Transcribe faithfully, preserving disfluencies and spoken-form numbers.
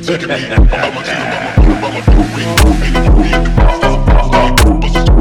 taking me. I'm on my team, I'm on my crew, I'm on my crew, I'm on my crew, I'm on my crew, I'm on my crew,